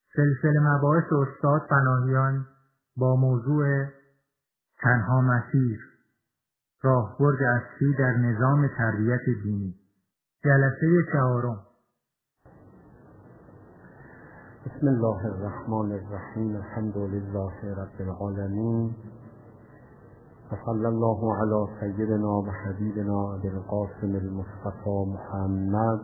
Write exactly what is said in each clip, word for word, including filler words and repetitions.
سلسله مباحث استاد پناهیان با موضوع تنها مسیر، راهبرد اصلی در نظام تربیت دینی، جلسه چهارم. بسم الله الرحمن الرحیم. الحمد لله رب العالمین و صلی الله علی سیدنا و حبیبنا ابوالقاسم المصطفى محمد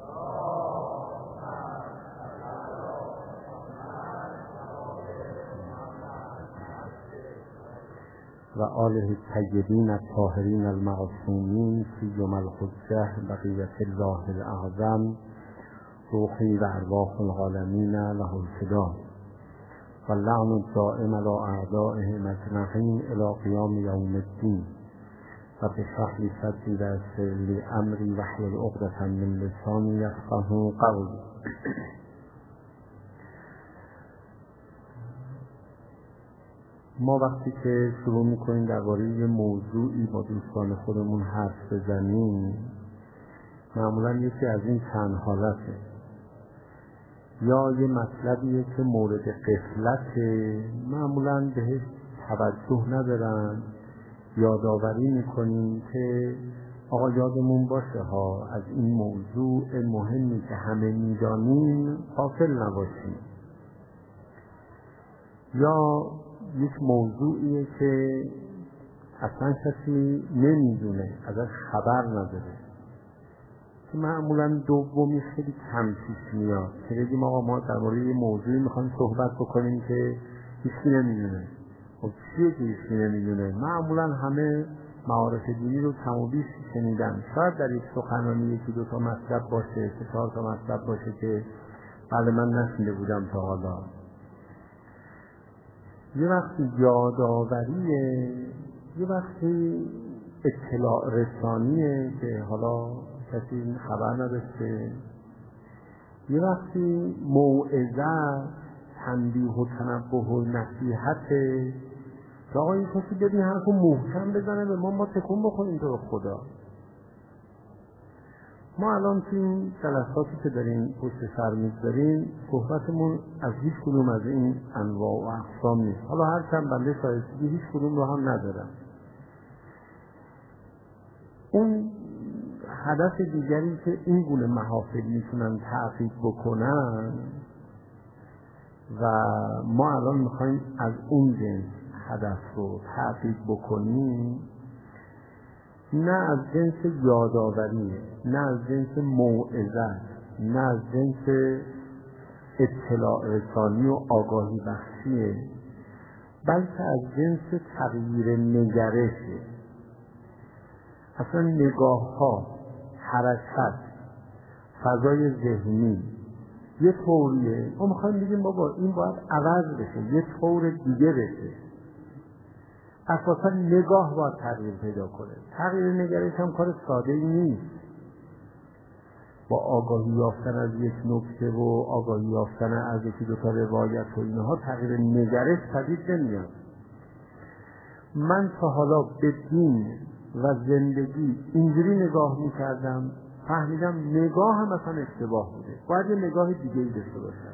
و آله الطیبین الطاهرین المعصومین سیما الحجة بقیة الله الاعظم روحی و ارواح العالمین له الفدا و اللعن الدائم علی اعدائهم اجمعین الی قیام یوم الدین. و اشرح لی صدری و یسر لی امری واحلل عقدة من لسانی یفقهوا قولی. ما وقتی که شروع میکنیم درباره یه موضوعی با دوستان خودمون حرف بزنیم، معمولا یکی از این چند حالته: یا یه مطلبیه که مورد غفلته، معمولا بهش توجه ندارن، یادآوری میکنیم که آقا یادمون باشه ها از این موضوع مهمی که همه میدانیم غافل نباشیم. یا یک موضوعیه که اصلا کسی نمیدونه، ازش خبر نداره، که معمولا دومی خیلی کم پیش میاد که بگیم آقا ما در مورد یه موضوعی میخوایم صحبت بکنیم که هیچکی نمیدونه. خب چیه که هیچکی نمیدونه؟ معمولا همه معارف دینی رو کم و بیش شنیدن. شاید در یک سخنرانی یکی دو تا مطلب باشه، سه چهار تا مطلب باشه که بله من نشنیده بودم تا حالا. یه وقتی یادآوریه، یه وقتی اطلاع رسانیه که حالا کسی خبر نداشته، یه وقتی موعظه، تنبیه و تنبه و نصیحته که آقا این کسی بیاد این حرف رو محکم بزنه به ما ما تکون بخوریم تو خدا. ما الان توی این جلساتی که داریم پشت سر می‌گذاریم صحبتمون از هیچ کدوم از این انواع و اقسام نیست. حالا هر چند بنده شایستگی هیچ کدوم رو هم ندارم. اون هدف دیگری که این گونه محافل میتونن تعقیب بکنن و ما الان میخوایم از اون جنس هدف رو تعقیب بکنیم، نه از جنس یادآوریه، نه از جنس موعظه، نه از جنس اطلاع رسانی و آگاهی بخشیه، بلکه از جنس تغییر نگرشه. اصلا نگاه ها، حرکت، فضای ذهنی یه طوریه، ما میخوایم بگیم بابا این باید عوض بشه، یه طور دیگه بشه. اساسا نگاه باید تغییر پیدا کنه. تغییر نگرش هم کار ساده ای نیست. با آگاهی یافتن از یک نکته و آگاهی یافتن از یکی دو تا روایت و اینها تغییر نگرش پدید نمیاد. من تا حالا به دین و زندگی اینجوری نگاه میکردم، فهمیدم نگاه هم اصلا اشتباه بوده، باید یه نگاه دیگه ای داشته باشم.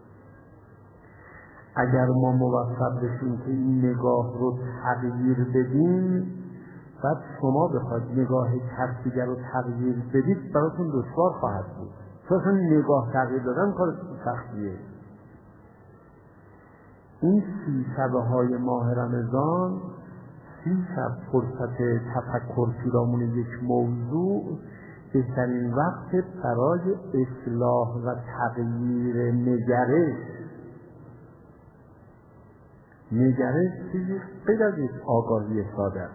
اگر ما موفق بشیم که این نگاه رو تغییر بدیم، بعد شما بخواید نگاه کسی دیگر رو تغییر بدید براتون دشوار خواهد بود، چون اصلا نگاه تغییر دادن کار سختیه. این سی شبه های ماه رمضان، سی شب فرصت تفکر پیرامون یک موضوع، بهترین وقت برای اصلاح و تغییر نگرش. نگرش چیزی غیر از یک آگاهی ساده است.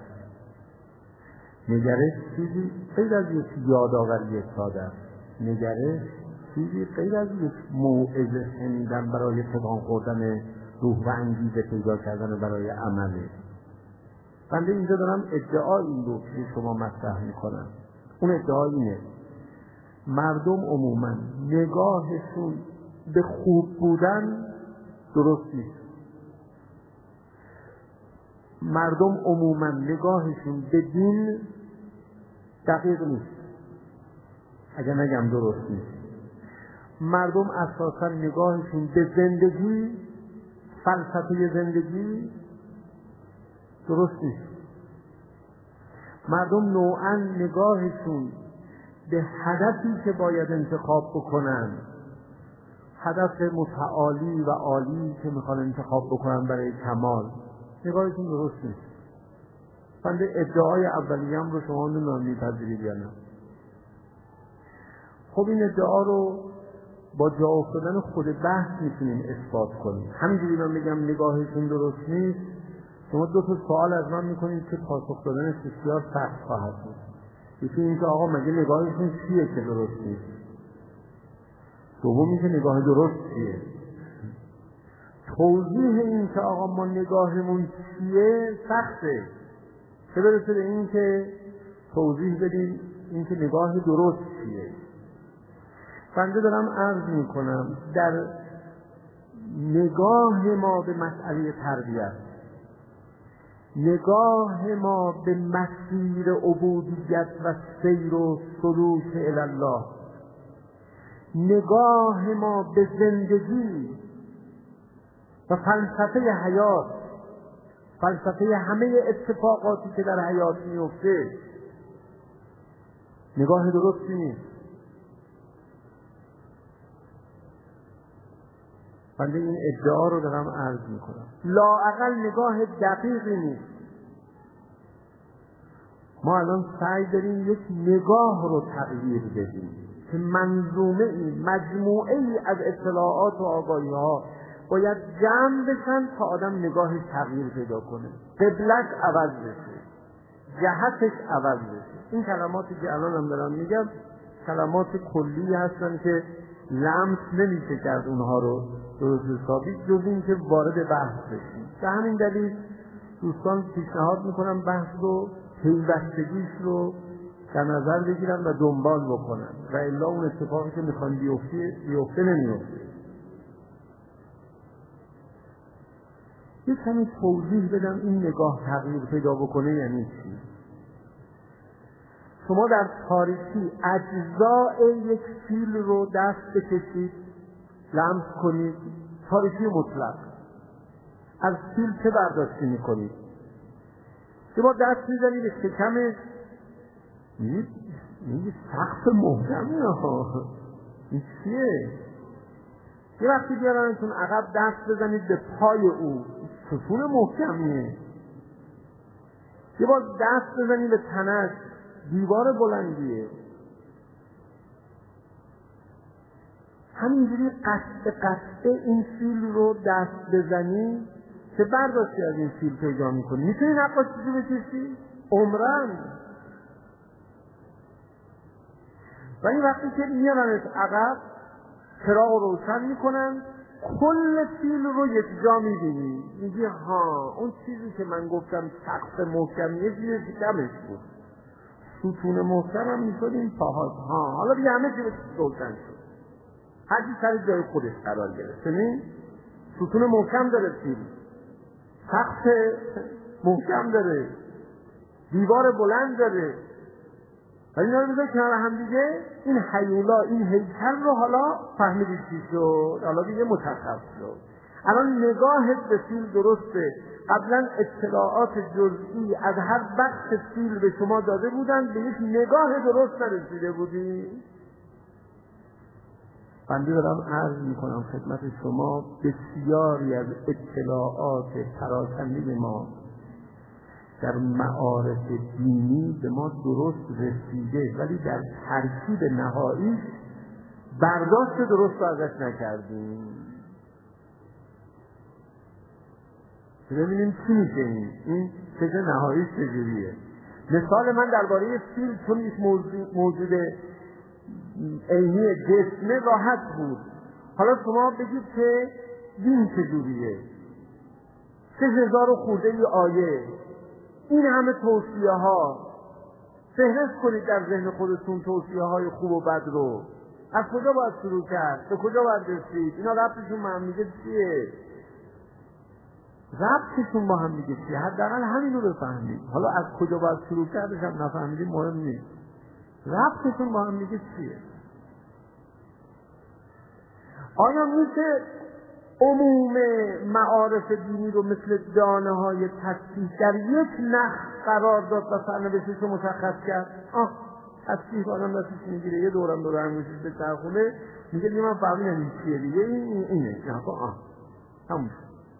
نگرش چیزی غیر از یک یادآوری ساده است. نگرش چیزی غیر از یک موعظه شنیدن برای تکان خوردن روح و انگیزه پیدا کردن برای عمله. بنده اینجا دارم ادعای این رو که شما مطرح میکنم. اون ادعا اینه: مردم عموما نگاهشون به خوب بودن درست نیست. مردم عموما نگاهشون به دین دقیق نیست، اگر نگم درست نیست. مردم اساسا نگاهشون به زندگی، فلسفه زندگی درست نیست. مردم نوعاً نگاهشون به هدفی که باید انتخاب بکنن، هدف متعالی و عالی که میخوان انتخاب بکنن برای کمال، نگاهشون درست نیست. بنده ادعای اولیه‌ام رو شما نمی‌دونم میپذیرید یا نه. خب این ادعا رو با جا افتادن خود بحث میتونیم اثبات کنیم. همینجوری من میگم نگاهشون درست نیست، شما دو تا سوال از من میکنید که پاسخ دادنش بسیار سخت خواهد بود. یکی این که آقا مگه نگاهشون چیه که درست نیست؟ دوم این که نگاه درست چیه؟ توضیح این که آقا ما نگاهمون چیه سخته، چه برسه به این که توضیح بدیم این که نگاه درست چیه. بنده دارم عرض میکنم در نگاه ما به مسئله تربیت، نگاه ما به مسیر عبودیت و سیر و سلوک الی الله، نگاه ما به زندگی و فلسفه حیات، فلسفه همه اتفاقاتی که در حیات میفته، نگاه درستی نیست. بنده این ادعا رو دارم عرض میکنم. لااقل نگاه دقیقی نیست. ما الان سعی داریم یک نگاه رو تغییر بدیم که منظومه ای، مجموعه ای از اطلاعات و آگاهی ها باید جمع بشن تا آدم نگاهش تغییر پیدا کنه، قبلش عوض بشه، جهتش عوض بشه. این کلماتی که الان هم دارم میگم کلمات کلی هستن که لمس نمیشه کرد اونها رو درست حسابی جز این که وارد بحث بشیم. به همین دلیل دوستان پیشنهاد میکنم بحث رو، پیوستگیش رو در نظر بگیرن و دنبال بکنن و الا اون اتفاقی که میخوان بیفته بیفته نمیفته. یک کمی توضیح بدم این نگاه تغییر پیدا بکنه یعنی چی. شما در تاریکی اجزاء یک فیل رو دست بکشید، لمس کنید، تاریکی مطلق، از فیل چه برداشتی میکنید؟ یه بار دست میزنید به شکمش، میگید میگید سقف محکمی ها، این چیه؟ یه وقتی بیارنتون عقب دست بزنید به پای او، ستون محکمیه. یه بار دست بزنید به تنش، دیوار بلندیه. همینجوری قطع قطع این فیل رو دست بزنی که برداشتی از این فیل پیدا میکنی. میتونی نقاشی رو بکشی؟ عمرن. و این وقتی که میارنش عقب، چراغ رو روشن میکنن، کل فیل رو یک جا میبینی، میگی ها اون چیزی که من گفتم سقف محکمیه زیر شکمش بود، ستون محکم هم میشد این پاهات، ها حالا دیگه همه چیز روشن شد، هر چیز سر جای خودش قرار گرفت. ببین ستون محکم داره فیل، سقف محکم داره، دیوار بلند داره، و اینا رو بذار کنار هم دیگه. این هیولا، این هیکل رو حالا فهمیدید چی شد، حالا دیگه مشخص شد. الان نگاهت به فیل درسته، قبلا اطلاعات جزئی از هر بخش فیل به شما داده بودن، به یک نگاه درست نرسیده بودی. بنده دارم عرض میکنم خدمت شما بسیاری از اطلاعات پراکنده ما در معارف دینی به ما درست رسیده، ولی در ترکیب نهایی برداشت درست رو ازش نکردیم. ببینیم چی میشه این این چیز نهایی چجوریه. مثال من درباره فیل چون یک موجود, موجود عینی جسمه راحت بود. حالا شما بگید که دین چجوریه، سه هزار خورده آیه، این همه توصیه ها، فهرست کنید در ذهن خودتون توصیه های خوب و بد رو. از کجا باید شروع کرد؟ به کجا باید رسید؟ اینا ربطشون با هم دیگه چیه؟ ربطشون با هم دیگه چیه؟ حداقل همین رو بفهمید. حالا از کجا باید شروع کردش هم نفهمیدیم مهم نیست. ربطشون با هم دیگه چیه؟ آیا میشه عموم معارف دینی رو مثل دانه های تسبیح در یک نخ قرار داد و سرنوشتش رو مشخص کرد؟ آه تسبیح آدم دستش میگیره یه دورم دور انگوشش به چرخونه میگه دیگه من فهمیدم این چیه دیگه این اینه نه آه همون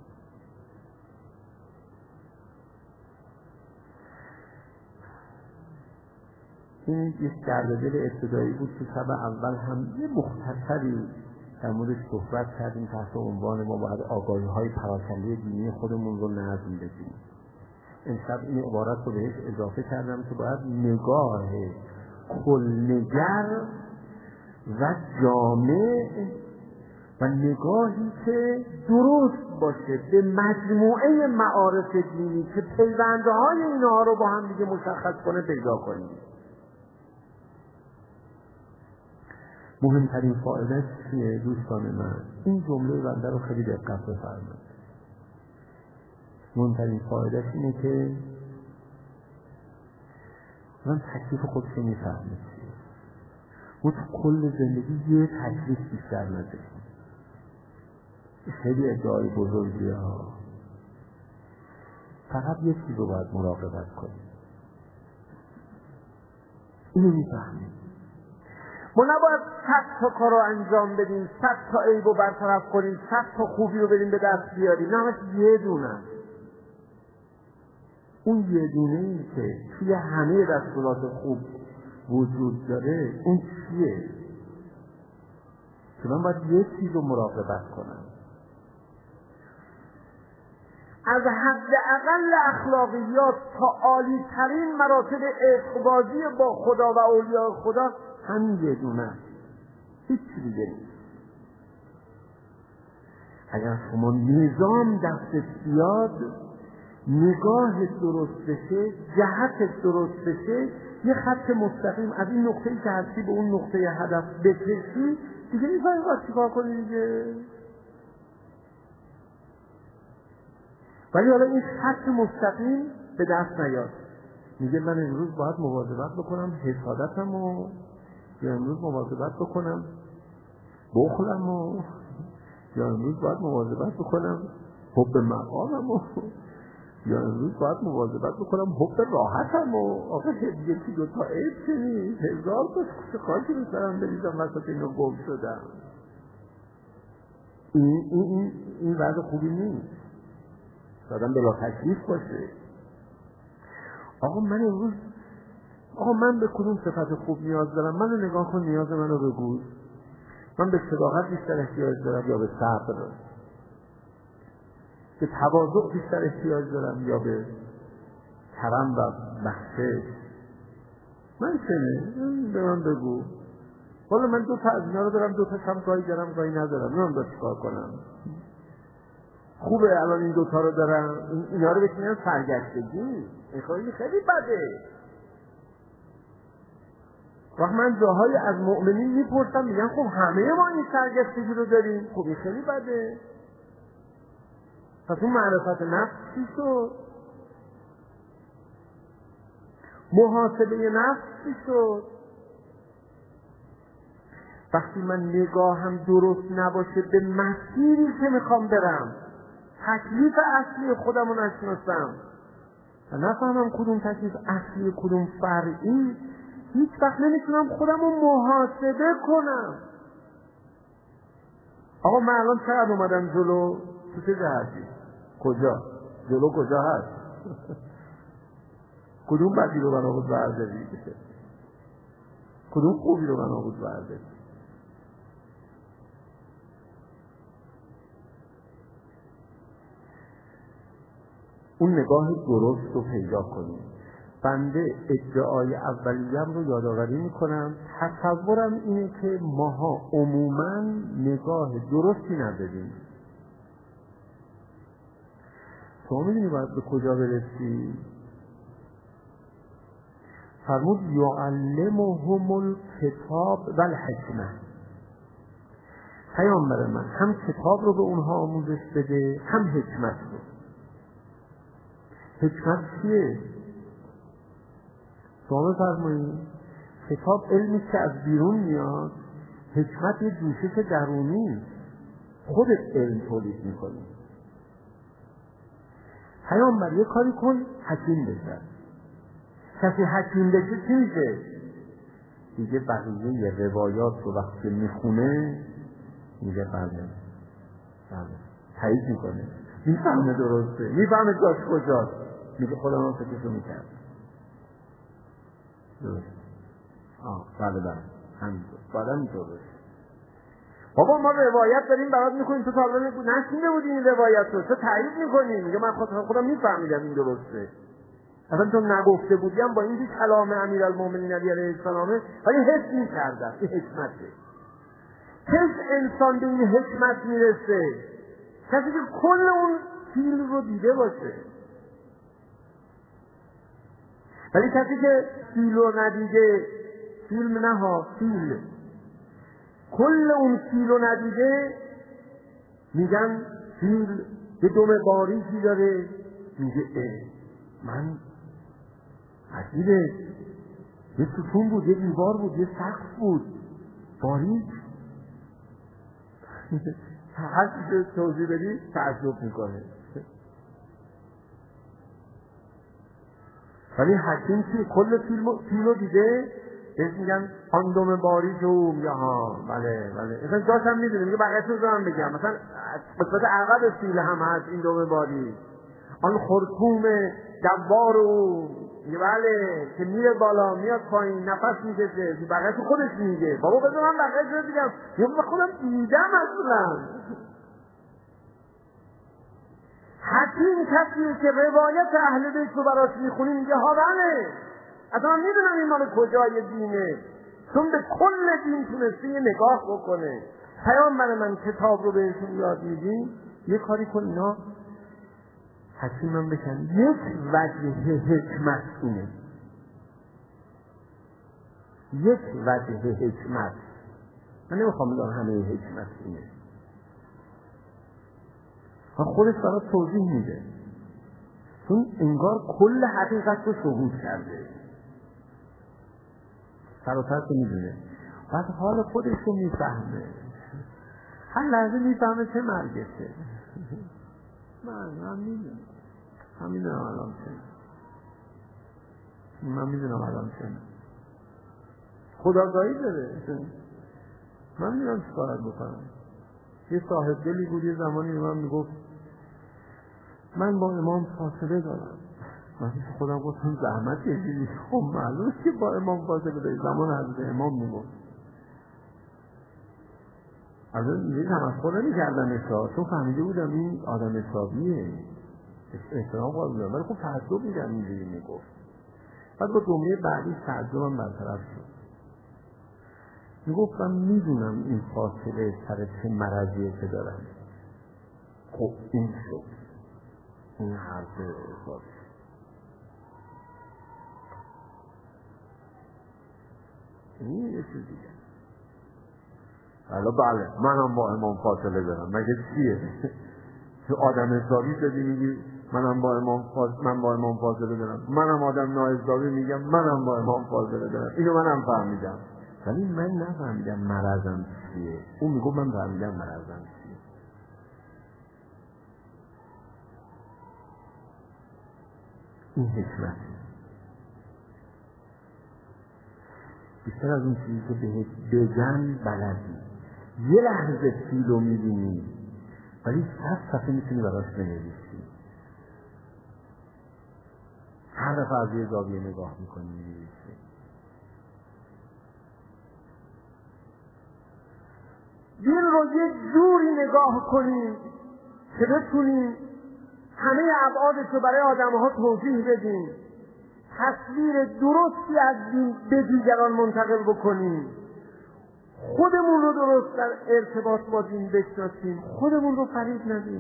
این یک درد دل ابتدایی بود. تو شب اول هم یه مختصری در موردش صحبت کردیم تحت عنوان ما باید آگاهی‌های پراکنده دینی خودمون رو نظم بدیم. امشب این عبارت رو بهش اضافه کردم که باید نگاه کلنگر و جامع و نگاهی که درست باشه به مجموعه معارف دینی که پیوندهای اینها رو با هم دیگه مشخص کنه پیدا کنیم. مهمترین فایدهش چیه دوستان من؟ این جمله بنده رو خیلی دقت بفرمایید. مهمترین فایدهش اینه که من تکلیف خودش میفهمه ما تو کل زندگی یه تکلیف بیشتر نداریم. خیلی ادعای بزرگی ها. فقط یه چیز رو باید مراقبت کنیم. اینو میفهمیم. ما نباید صد تا کار رو انجام بدیم، صد تا عیب رو برطرف کنیم، صد تا خوبی رو بریم به دست بیاریم. نه همش یه دونه. اون یه دونه ای که توی همه دستورات خوب وجود داره اون چیه؟ که من باید یه چیز رو مراقبت کنم. از حد اقل اخلاقیات تا عالی ترین مراتب عشق‌بازی با خدا و اولیاء خدا همین یه دونه، هیچ دیگه نیست. اگر شما نظام دستت بیاد، نگاه درست بشه، جهت درست بشه، یه خط مستقیم از این نقطه‌ای که هستی به اون نقطه هدف بکشی، دیگه می‌فهمی باید چیکار کنی دیگه. ولی حالا این خط مستقیم به دست نیاد. میگه من امروز باید مواظبت بکنم حسادتم و یا امروز مواظبت بکنم بخلم و یا امروز باید مواظبت بکنم حب مقامم و یا امروز باید مواظبت بکنم حب راحتم و آقا یکی دوتا عیب چنید هزار تا خاکی رو سرم بریزم وسط اینو گم شدم. این این این این وضع خوبی نیست. آدم بلا تکلیف باشه. آقا من امروز آقا من به کدوم صفت خوب نیاز دارم؟ منو نگاه کن، نیاز منو بگو. من به صداقت بیشتر احتیاج دارم یا به صبر؟ به تواضع بیشتر احتیاج دارم یا به کرم و بخشش؟ من چنه؟ به من بگو. والا من دو تا از اینا رو دارم، دو تا هم گاهی دارم گاهی ندارم. نمیدونم باید چیکار کنم. خوبه الان این دوتا رو دارم، اینا رو بکنم سرگشتگی. این خیلی خیلی بده. وقت من جاهای از مؤمنین میپرسم میگن خب همه ما این سرگشتگی رو داریم. خب این خیلی بده. پس اون معرفت نفس چی شد؟ محاسبه نفس چی شد؟ وقتی من نگاهم درست نباشه به مسیری که میخوام برم، تکلیف اصلی خودم رو نشناسم و نفهمم کدوم تکلیف اصلی کدوم فرعی، هیچ وقت نمیتونم خودم رو محاسبه کنم. آقا من الان چقدر اومدم جلو؟ تو چه جهتی؟ کجا؟ جلو کجا هست؟ کدوم بدی رو من آقود برداری؟ کدوم خوبی رو من آقود برداری؟ اون نگاه درست رو پیدا کنیم. بنده ادعای اولیم رو یادآوری میکنم. تصورم اینه که ماها عموماً نگاه درستی نداریم. شما میدونی باید به کجا برسی؟ فرمود یعلمهم الکتاب و الحکمه. پیامبر من هم کتاب رو به اونها آموزش بده هم حکمت رو. حکمت چیه؟ شما بفرمایید. کتاب علمی که از بیرون میاد، حکمت یه جوشش درونی. خودت علم تولید میکنی. پیامبر یه کاری کن حکیم بشه. کسی حکیم بشه چی میشه؟ دیگه بقیه روایات رو وقتی میخونه میگه بله بله تایید میکنه، میفهمه درسته، میفهمه جاش کجاست، میگه خودم هم فکرشو میکرد درست. آه بله بله همینطور بعد همینطور باشه. بابا ما روایت داریم برات میکنیم، تو تا نشینده بودی این روایت رو، تو تایید میکنی. میگه من خودم خودم میفهمیدم این درسته، اصلا تو نگفته بودیم با این کلام امیرالمومنین علی علیه السلام، ولی حس میکردم این حکمته. حس انسان به این حکمت میرسه کسی که کل اون فیلم رو دیده باشه. ولی کسی که فیلم رو ندیده، فیلم نه ها فیلم کل اون فیلم رو ندیده، میگن فیلم یه دم باریکی داره، میگه اه من عجیبه، یه ستون بود، یه دیوار بود، یه سقف بود باریک. هر چیز توضیح بدی تعجب میکنه. ولی حکیم که کل فیلم فیلمو دیده بهش میگن آن دم باریک او، میگه ها بله بله مثلا جاش هم میدونه، میگه بقیه‌اش رو هم بگم، مثلا قسمت عقب فیل هم هست این دم باریک، آن خرطوم جوار او، میگه بله که میره بالا میاد پایین نفس میکشه، بقیه‌اش خودش میگه. بابا بذار من بقیه‌اش رو بگم، میگه من خودم دیدم. اصلا حکیم کسیه که روایت اهل بیت رو براش میخونی میگه ها بله اصلا من میدونم این مال کجای دینه، چون به کل دین تونسته یه نگاه بکنه. پیامبر من کتاب رو بهشون یاد میدیم، یه کاری کن اینا حکیمم بشن. یک وجه حکمت اینه، یک وجه حکمت، من نمیخوام بگم همه حکمت اینه، و خودش برای توضیح میده، چون انگار کل حقیقت رو شهود کرده، سر و سر رو میدونه، بعد حال خودش رو میفهمه، هر لحظه میفهمه چه مرگشه. من من میدونم من میدونم الان چه من میدونم الان چه خداگاهی داره، من میدونم چه کارت بکنم. یه صاحب دلی بود یه زمانی به من میگفت من با امام فاصله دارم. من خودم گفتم زحمت کشیدی، خب معلومه که با امام فاصله داری. زمان حضرت امام میگفت از اون دیگه تمسخر نمی‌کردم اصلا، چون فهمیده بودم این آدم حسابیه، احترام قائل بودم، ولی خب تعجب می‌کردم اینجوری میگفت. بعد با جمله بعدی تعجبم برطرف شد. میگفت من میدونم این فاصله سر چه مرضیه که دارم. خب این شد این حرف حساب این یه چیز دیگه. حالا بله منم با امام فاصله دارم، مگه چیه؟ تو آدم حسابی شدی میگی منم با امام فاصله من با امام فاصله دارم، منم آدم ناحسابی میگم منم با امام فاصله دارم. اینو منم فهمیدم، ولی من نفهمیدم مرضم چیه. اون میگه من فهمیدم مرضم چیه. این حکمت بیشتر از اون چیزی که بهت بگن بلدی. یه لحظه فیلو میبینی ولی صد صفحه میتونی براش بنویسی. هر دفعه از یه زاویه نگاه میکنی میبینیسی. دین رو یه جوری نگاه کنی که بتونی همه ابعادش رو برای آدم‌ها توضیح بدیم، تصویر درستی از دین به دیگران منتقل بکنیم، خودمون رو درست در ارتباط با دین بشناسیم، خودمون رو فریب ندیم.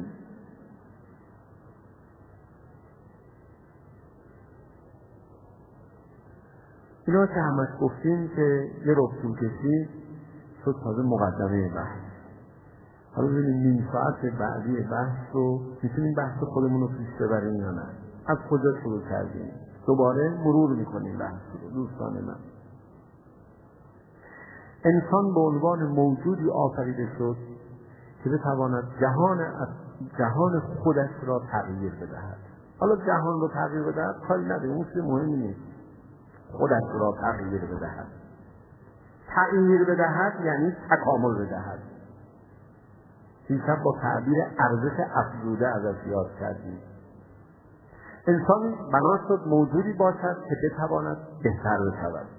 اینا که همش گفتیم که یه رفتون کشید شد تازه مقدمه بحث. حالا ببینیم نیم ساعت بعدی بحث رو میتونیم بحث خودمون رو پیش ببریم یا نه، از کجا شروع کردیم دوباره مرور میکنیم بحث رو. دوستان من، انسان به عنوان موجودی آفریده شد که بتواند جهان جهان خودش را تغییر بدهد. حالا جهان را تغییر بدهد کاری نداره، اون چیز مهمی نیست. خودش را تغییر بدهد. تغییر بدهد یعنی تکامل بدهد. دیشب با تعبیر ارزش افزوده ازش یاد کردیم. انسان بنا شد موجودی باشد که بتواند بهتر بشود.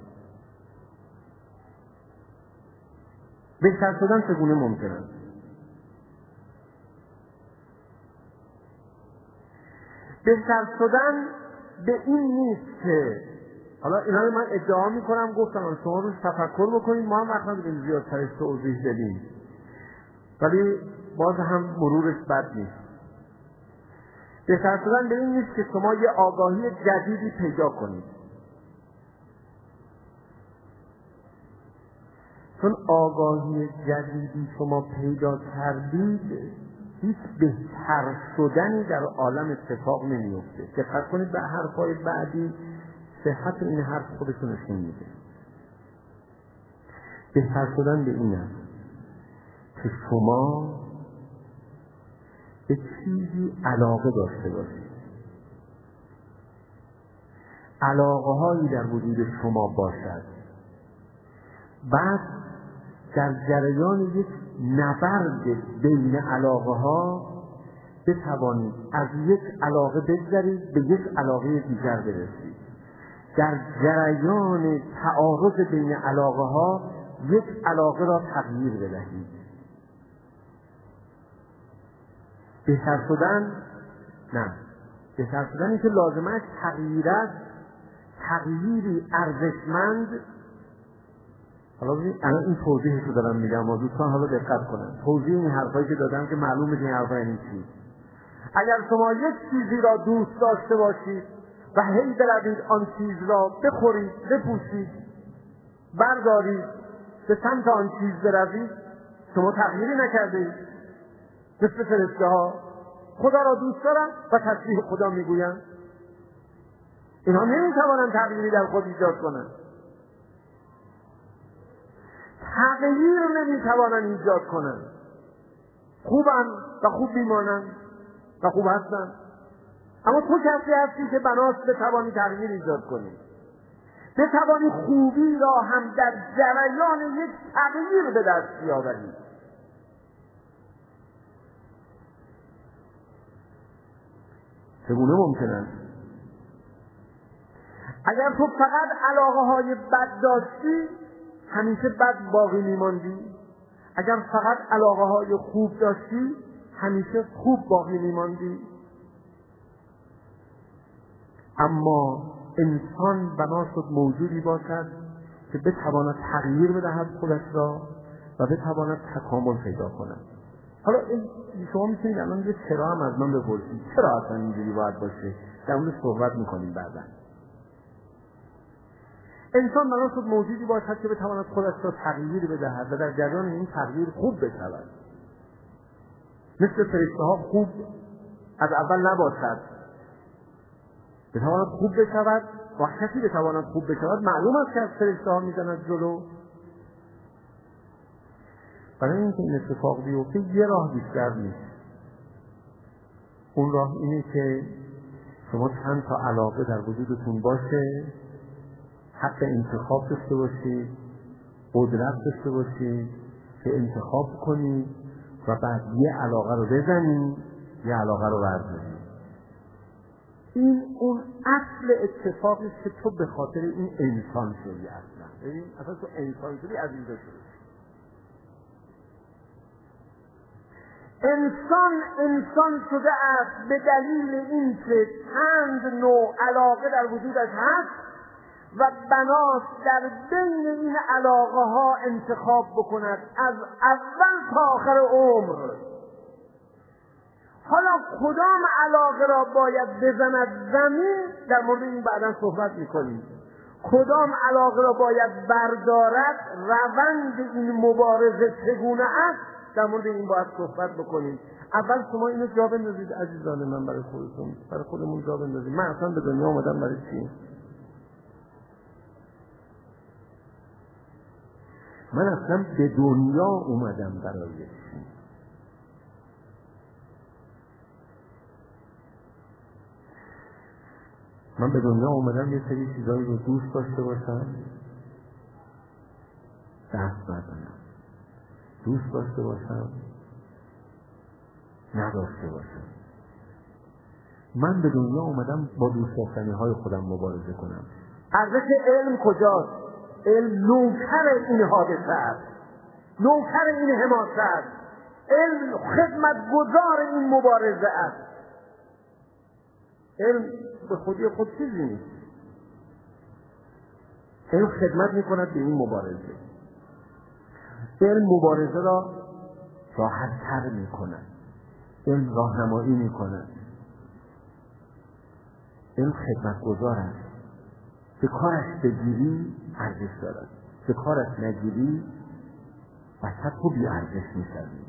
بهتر شدن چگونه ممکن است؟ بهتر شدن به این نیست که حالا اینا رو من ادعا میکنم، گفتم شما روش تفکر بکنید، ما هم وقت نداریم زیادترش توضیح بدیم، ولی باز هم مرورش بد نیست. بهتر شدن به این نیست که شما یه آگاهی جدیدی پیدا کنید، چون آگاهی جدیدی شما پیدا کردید هیچ بهتر شدنی در عالم اتفاق نمیفته. دقت کنید به حرفای بعدی، صحت این حرف خودتون نشون میده. بهتر شدن به این است که شما به چیزی علاقه داشته باشید، علاقه هایی در وجود شما باشد، بعد در جریان یک نبرد بین علاقه ها بتوانید از یک علاقه بگذرید به یک علاقه دیگر برسید. در جریان تعارض بین علاقه ها یک علاقه را تغییر بدهید. بهتر شدن نه، بهتر شدنی که لازمش تغییر است، تغییری ارزشمند. حالا الان این توضیحش رو دارم میگم و دوستان حالا دقت کنن. توضیح این حرفایی که دادم که معلومه که این حرفا یعنی چی. اگر شما یک چیزی را دوست داشته باشید و هی بروید آن چیز را بخورید، بپوشید، بردارید، به سمت آن چیز بروید، شما تغییری نکردید. مثل فرشته ها خدا را دوست دارن و تسبیح خدا میگوین. اینها نمیتوانند تغییری در خود ایجاد کنند. تغییر نمیتوانند ایجاد کنند. خوبن و خوب میمانند و خوب هستند. اما تو کسی هستی که بناست بتوانی تغییر ایجاد کنی، بتوانی خوبی را هم در جریان یک تغییر به دست بیاوری. چگونه ممکن است؟ اگر تو فقط علاقه های بد داشتی همیشه بد باقی میماندی، اگر فقط علاقه های خوب داشتی همیشه خوب باقی میماندی. اما انسان بنا شد موجودی باشد که بتواند تغییر بدهد خودش را و بتواند تکامل پیدا کند. حالا شما میتونید الان یه چرا هم از من بپرسید، چرا اصلا اینجوری باید باشه؟ در اون صحبت میکنیم بعدا. انسان بنا شد موجودی باشد که بتواند خودش را تغییر بدهد و در جریان این تغییر خوب بشود. مثل فرشته ها خوب از اول نباشد، بتواند خوب بشود. وقتی بتواند خوب بشود معلوم است که از فرشته ها میزند جلو. برای اینکه این اتفاق بیفته یه راه بیشتر نیست. اون راه اینه که شما چند تا علاقه در وجودتون باشه، حق انتخاب داشته باشید، قدرت داشته باشید که انتخاب کنید و بعد یه علاقه رو بزنید، یه علاقه رو بردارید. این اون اصل اتفاقی که تو به خاطر این انسان شدی. اصلا ببین اصلا تو انسان شدی، از اینجا شدی. انسان انسان شده است به دلیل اینکه چند نوع علاقه در وجودش هست و بناست در بین این علاقه ها انتخاب بکند از اول تا آخر عمر. حالا کدام علاقه را باید بزند زمین، در مورد این بعدا صحبت میکنیم. کدام علاقه را باید بردارد، روند این مبارزه چگونه است، در مورد این باید صحبت بکنیم. اول شما اینو جا بندازید عزیزان من، برای خودتون، برای خودمون جا بندازید. من اصلا به دنیا آمدم برای چی؟ من اصلا به دنیا اومدم برای چی؟ من به دنیا اومدم یه سری چیزایی رو دوست داشته باشم، دست بزنم، دوست داشته باشم، نداشته باشم. من به دنیا اومدم با دوست داشتنی های خودم مبارزه کنم. ارزش علم کجاست؟ علم نوکر این حادثه است، نوکر این حماسه است. علم خدمتگزار این مبارزه است. علم به خودی خود چیزی نیست. علم خدمت میکند به این مبارزه. علم مبارزه را راحت تر میکند. علم راهنمایی میکند. علم خدمتگزار است. به کارش بگیری ارزش دارد، به کارش نگیری وسط تو بی ارزش میشوی.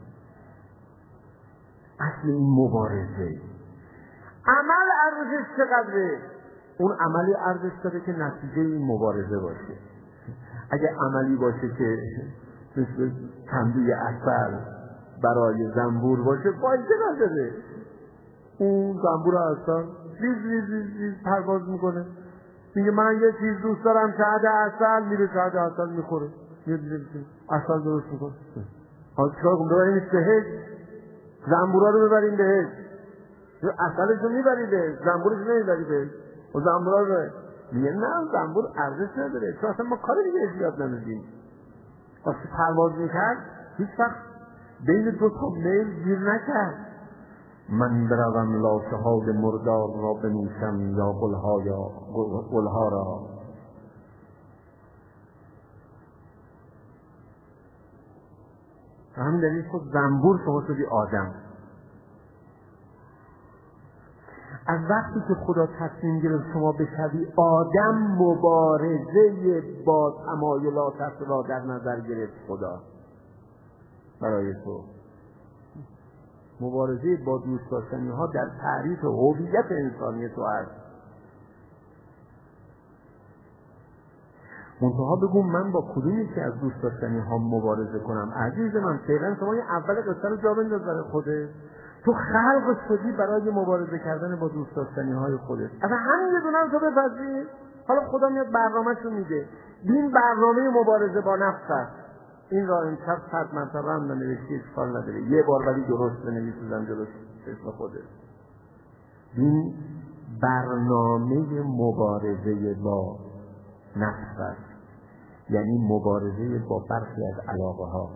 اصل این مبارزه عمل ارزش چقدره؟ اون عملی ارزش داره که نتیجه این مبارزه باشه. اگه عملی باشه که مثل کندوی عسل برای زنبور باشه فایده نداره. اون زنبور عسل ریز ریز ریز ریز پرواز میکنه، میگه من یه چیز دوست دارم، شهد عسل، میره شهد عسل میخوره، میره عسل درست میکنه. حالا چرا کنم ببریم بهش؟ زنبورا رو ببریم بهش، عسلش رو میبریم بهش، زنبورش رو نمیبریم بهش. و زنبورا رو میگه نه زنبور ارزش نداره، چون اصلا ما کار دیگه زیاد نمیدیم. وقتی پرواز میکرد هیچ وقت بین دو تا میل گیر نکرد. من بروم لاشه های مردار را بنوشم یا گلها یا گلها را. همین دلیل خود زنبور شما شدی آدم. از وقتی که خدا تصمیم گرفت شما بشوی آدم، مبارزه با تمایلاتت را در نظر گرفت خدا برای تو. مبارزه با دوست داشتنی ها در تعریف هویت انسانی تو هست. منتها بگو من با کدومی که از دوست داشتنی ها مبارزه کنم؟ عزیز من فعلا شما یه اول قصه رو جا بنداز برای خودت. تو خلق شدی برای مبارزه کردن با دوست داشتنی های خودت. اصلا همین یه دونه رو تو بپذیر. حالا خدا میاد برنامه‌ش رو میده. این برنامه مبارزه با نفس است. این را امشب صد مرتبه هم ننوشتی اشکال نداره، یه بار ولی درست بنویسیدم جلوش اسم خودت. این برنامه مبارزه با نفس است، یعنی مبارزه با برخی از علاقه ها.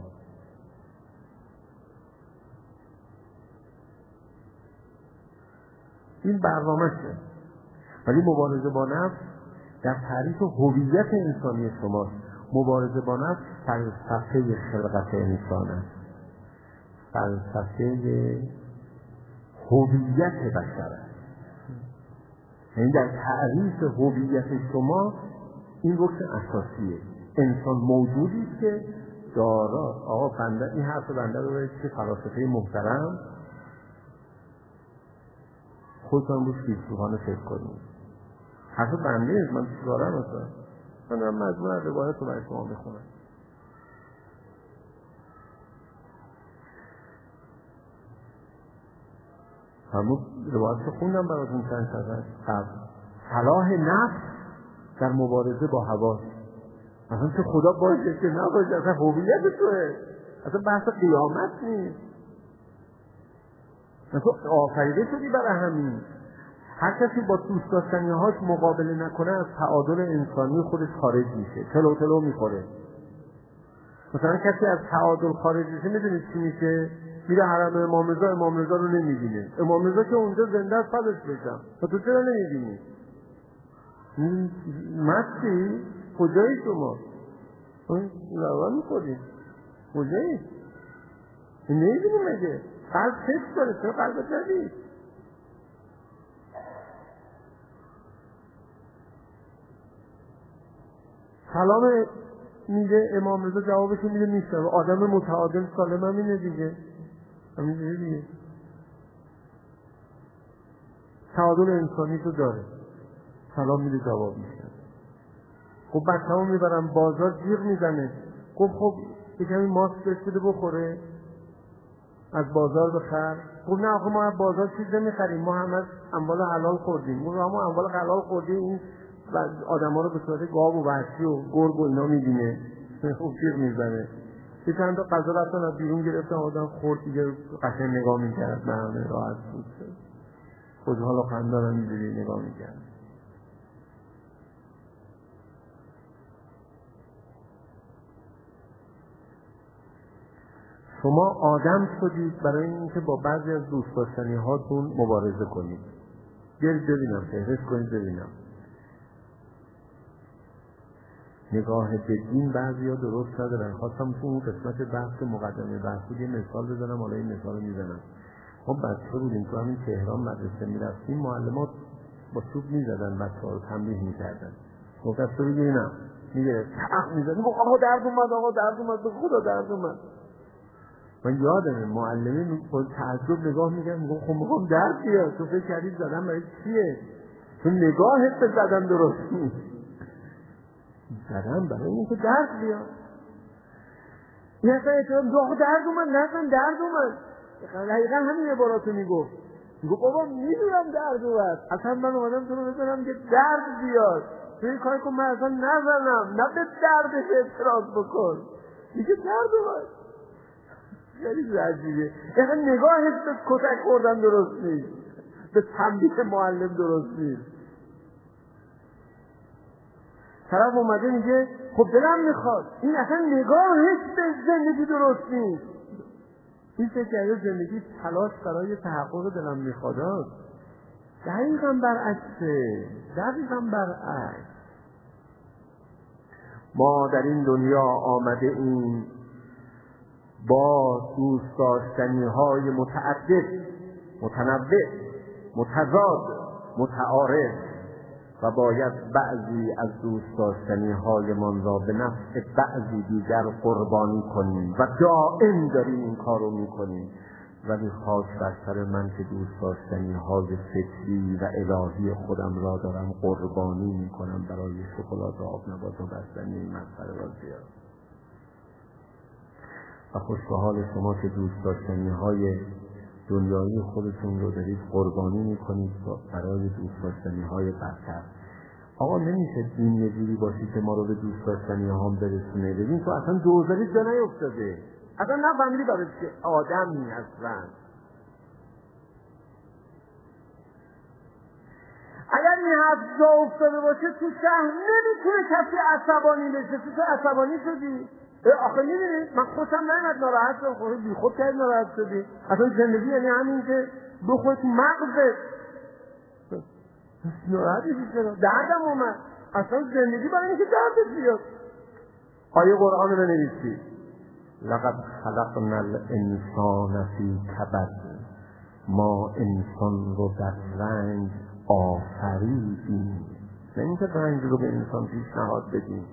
این برنامه‌شه. ولی مبارزه با نفس در تعریف هویت انسانی شماست. مبارزه با نفس فلسفه خلقت انسان است، فلسفه هویت بشر است. یعنی در تعریف هویت شما این رکن اساسیه. انسان موجودی است که دارا آقا بنده این حرف بنده رو باید که فلاسفه محترم خودتان روش فیلسوفانه فکر کنید. حرف بنده است، من چی دارم اصلا؟ من دارم مجموعه روایت رو برای شما بخونم. همون روایت رو خوندم براتون چند شده قبل. صلاح نفس در مبارزه با هوا. اصلا چه خدا باشه که نباشه، اصلا هویت توه، اصلا بحث قیامت نیست. اصلا آفریده شدی برای همین. هر کسی با دوست داشتنی هاش مقابله نکنه از تعادل انسانی خودش خارج میشه، تلو تلو میخوره. مثلا کسی از تعادل خارج میشه میدونید چی میشه؟ میره حرم امام رضا، امام رضا رو نمیبینه. امام رضا که اونجا زنده است فلش بشم، و تو چرا نمیبینی؟ مستی؟ کجایی شما؟ لوا میخورید کجایی؟ نمیبینی مگه؟ قلب تست داره، چرا قلبت ندید؟ سلام میده امام رضا، جوابشو میده نیست. آدم متعادل سالم هم اینه دیگه، همین دیگه دیگه تعادل انسانی تو داره. سلام میده جواب میشه. خب بچه همون میبرم بازار جیغ میزنه، خب خب یه کمی ماست بهش بده بخوره. از بازار بخر. خب نه آخه ما از بازار چیز نمیخریم، ما هم از اموال حلال خوردیم. اون هم اموال حلال خوردیم. این آدما رو به صورت گاو و وحشی و گرگ و اینا میبینه، خوب تیغ میزنه. یه چند تا غذا رفتن از بیرون گرفتن آدم خورد دیگه، قشنگ نگاه میکرد، نه راحت بود، خوشحال و خندان اینجوری نگاه میکرد. شما آدم شدید برای اینکه با بعضی از دوست داشتنی هاتون مبارزه کنید. برید ببینم، فهرست کنید ببینم. نگاه به دین بعضی ها درست ندارن. خواستم تو اون قسمت بحث مقدمه بحث یه مثال بزنم، حالا این مثال رو میزنم. ما بچه بودیم تو همین تهران مدرسه میرفتیم، معلمات با چوب میزدن بچه ها رو تنبیه میکردن. گفتم تو بگیرینم میگه تق میزد، میگه آقا درد اومد، آقا درد اومد، به خدا درد اومد. من یادمه معلمی با تعجب نگاه میکرد، میگه خب میخوام درد بیاد، تو فکر کردی زدن برای چیه؟ تو نگاهت به زدن درست نیست، زدن برای اینکه درد بیاد. این اصلا اعتراض آقا درد اومد، نزن درد اومد. دقیقا همین عباراتو میگفت. میگفت بابا میدونم درد اومد، اصلا من اومدم تو رو بزنم که درد بیاد، تو این کاری کن من اصلا نزنم، نه به دردش اعتراض بکن، میگه درد اومد. خیلی عجیبه. یعنی نگاهش به کتک خوردن درست نیست، به تنبیه معلم درست نیست. طرف اومده میگه خب دلم میخواد، این اصلا نگاهش به زندگی درست نیست. این فکر کرده زندگی تلاش برای تحقق دلم میخواد. دقیقاً برعکسه، دقیقاً برعکس. ما در این دنیا آمده ایم با دوست داشتنی های متعدد، متنوع، متضاد، متعارض و باید بعضی از دوست داشتنی هایمان را به نفع بعضی دیگر قربانی کنیم و دائم داریم این کار رو میکنیم. ولی خاک بر سر من که دوست داشتنی های فطری و الهی خودم را دارم قربانی میکنم برای شکلات و آب نبات و بستنی این مسخره را زیاد. و خوش به حال شما که دوست داشتنی های دنیایی خودتون رو دارید قربانی میکنید برای دوست داشتنی های برتر. آقا نمیشه دین یه جوری باشی که ما رو به دوست داشتنی هم برسونه. ببین تو اصلا دوزاری جا نیفتاده، اصلا نفهمیدی برای چه آدمی هستن. اگر این حرف جا افتاده باشه تو شهر نمیتونه کسی عصبانی بشه. تو عصبانی شدی؟ آخه میدونی من خوشم نمیاد، ناراحت شدم، خود بی خود کرد ناراحت شدی. اصلا زندگی یعنی همین که بخواه تو مغزت ناراحتی چرا؟ دردم اومد. اصلا زندگی برای اینکه دردت بیاد. آیه قرآن رو بنویسید. لقد خلقنا الانسان فی کبد، ما انسان رو در رنج آفریدیم. نه اینکه رنج رو به انسان پیشنهاد بدیم.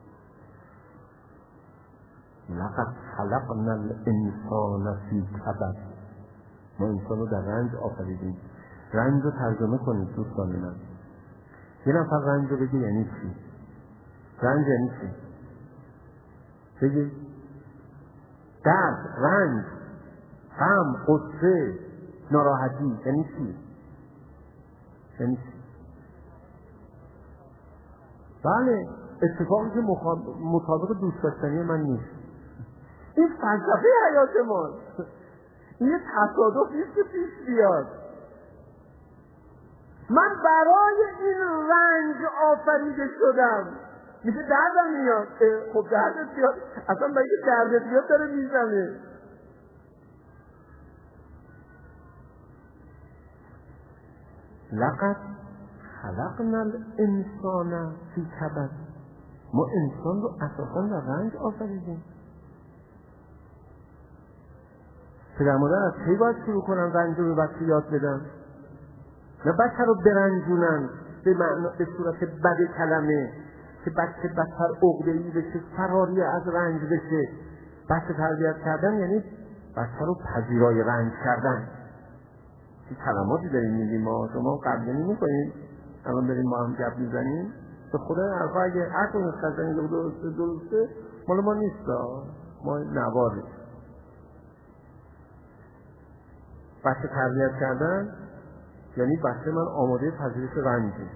لقد خلقنا الانسان فی کبد، ما انسان رو در رنج آفریدیم. رنج رو ترجمه کنید دوستان من. یه نفر رنج رو بگی یعنی چی؟ رنج یعنی چی؟ بگی درد، رنج، غم، غصه، ناراحتی یعنی چی؟ یعنی چی؟ بله، اتفاقی که مطابق دوست داشتنی من نیست. این فلسفه حیات ما. این یه تصادف نیست که پیش بیاد. من برای این رنج آفریده شدم. میشه دردم میاد. خب دردت بیاد. اصلا برای که دردت بیاد داره میزنه. لقد خلقنا الانسان فی کبد، ما انسان رو اساسا در رنج آفریدیم. پدر مادر از کی باید شروع کنن رنج رو به بچه یاد بدن؟ نه بچه رو برنجونن به, معنا... به صورت بد کلمه که بچه بدتر عقده‌ای بشه، فراری از رنج بشه. بچه تربیت کردن یعنی بچه رو پذیرای رنج کردن. این کلماتی داریم میگیم ما، شما قبلنی میکنیم الان داریم ما هم گپ میزنیم به خدا حرفا اگه هر کنید خزنی درسته درسته مال ما نیست، ما نواره. بچه تربیت کردن یعنی بچه من آماده پذیرش رنجه.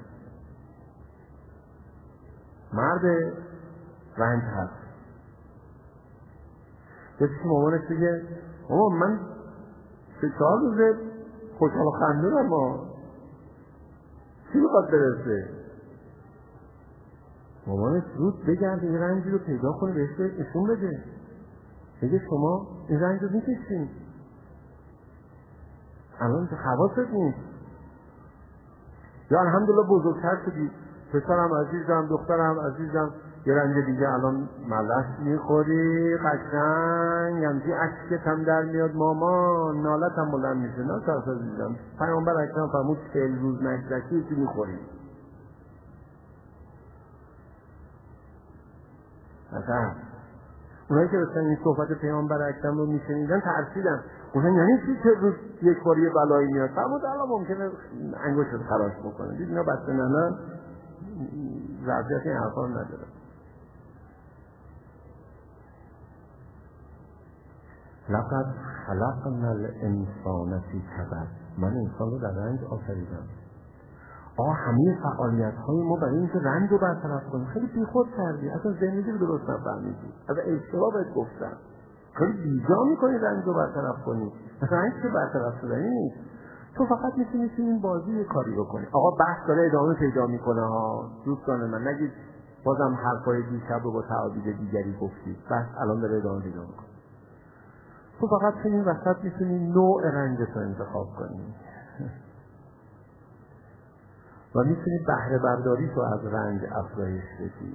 مرد رنج هست. یکی مامانش بگه مامان من سه چهار روزه خوشحال و خندونم، ما چی میخواد برسه؟ مامانش زود بگرده این رنجی رو پیدا کنه بهش نشون بده، بگه شما این رنج رو میکشین، الان تو حواست نیست. یا الحمدلله بزرگتر شدی، پسرم عزیزم، دخترم عزیزم، یه رنج دیگه الان ملس میخوری قشنگ، همچی عشقت هم در میاد مامان، نالت هم بلند میشه. نه سرس عزیزم، پیامبر اکرم فرمود چهل روز نگذشته چی میخوری؟ مثلا اونایی که داشتن این صحبت پیامبر اکرم رو میشنیدن ترسیدن، گفتن یعنی چی چه روز یک بار یه بلایی میاد؟ فرمود الان ممکنه انگشت رو خراش بکنه. دید اینا بچه ننن ظرفیت این حرفا نداره. لقد خلقنا الانسان فی کبد، من انسان رو در رنج آفریدم. آقا همه فعالیت های ما برای اینکه رنج رو برطرف کنیم. خیلی بیخود کردی، اصلا زندگی رو درست نفهمیدی، اصلا اشتباه بهت گفتم، خیلی بیجا میکنی رنج رو برطرف کنی. اصلا رنج که برطرف شدنی نیست، تو فقط میتونی تو این بازی یه کاری بکنی. آقا بحث داره ادامه پیدا میکنه ها دوستان من، نگید بازم حرفای دیشب رو با تعابیر دیگری گفتید، بحث الان داره ادامه پیدا میکنه. تو فقط تو این وسط میتونی نوع رنجت رو انتخاب کنی و میتونی بهره برداری تو از رنج افزایش بدی،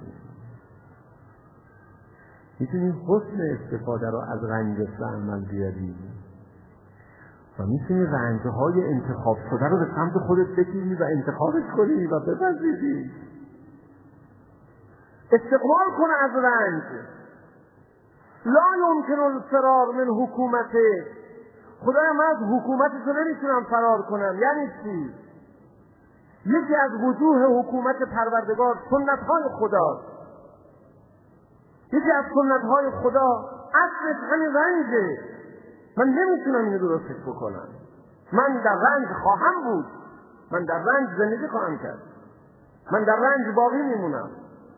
میتونی حسن استفاده رو از رنج به عمل بیاری و میتونی رنجهای انتخاب شده رو به سمت خودت بگیری و انتخابش کنی و بپذیری. استقبال کن از رنج. لا یمکن الفرار من حکومته. خدایا من از حکومت تو نمیتونم فرار کنم. یعنی چی؟ یکی از وجوه حکومت پروردگار سنت‌های خداست. یکی از سنت‌های خدا اصلش همین رنجه. من نمیتونم اینو درستش بکنم. من در رنج خواهم بود، من در رنج زندگی خواهم کرد، من در رنج باقی میمونم،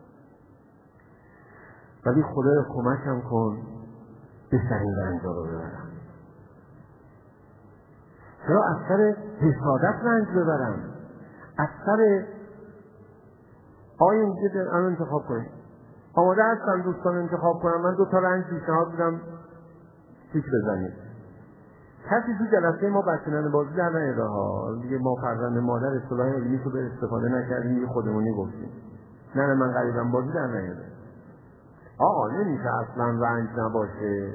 ولی خدایا کمکم کن بهترین رنج رو ببرم. چرا از سر حسادت رنج ببرم؟ از سر آیا میگه الان انتخاب کنید، آماده هستم دوستان انتخاب کنم. من دو تا رنج پیشنهاد میدم تیک بزنید. کسی تو جلسه ما بچه‌نن بازی در نیاده ها، دیگه ما فرزند مادر اصطلاح علمی رو به استفاده نکردیم، دیگه خودمونی گفتیم نه نه من غریبم بازی در نیاده. آقا نمیشه اصلا رنج نباشه،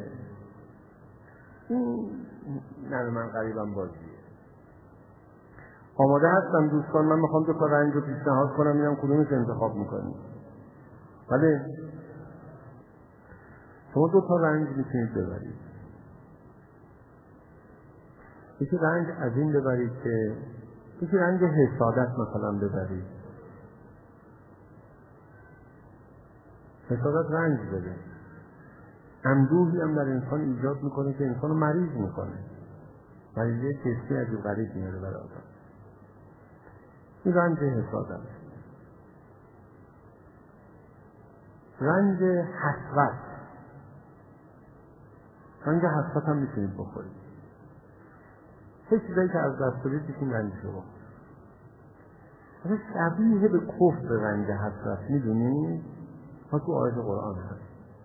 این نه من غریبم بازیه. آماده هستم دوستان، من میخوام دو تا رنج رو پیشنهاد کنم، ببینم کدومش انتخاب میکنید. ولی شما دو تا رنج میتونید ببرید. یکی رنج از این ببرید که یکی رنج حسادت مثلا ببرید. حسادت رنج بده، اندوهی هم در انسان ایجاد میکنه که انسان رو مریض میکنه، مریضی کسی عجیب غریب میاره برای آدم. این رنج حسادت. رنج حسرت. رنج حسرت هم میتونید بخورید. هیچ چیزایی که از دست بدید بشین رنجش رو بخورید. اما شبیه به کفر رنج حسرت میدونید؟ ما تو آیه قرآن هست.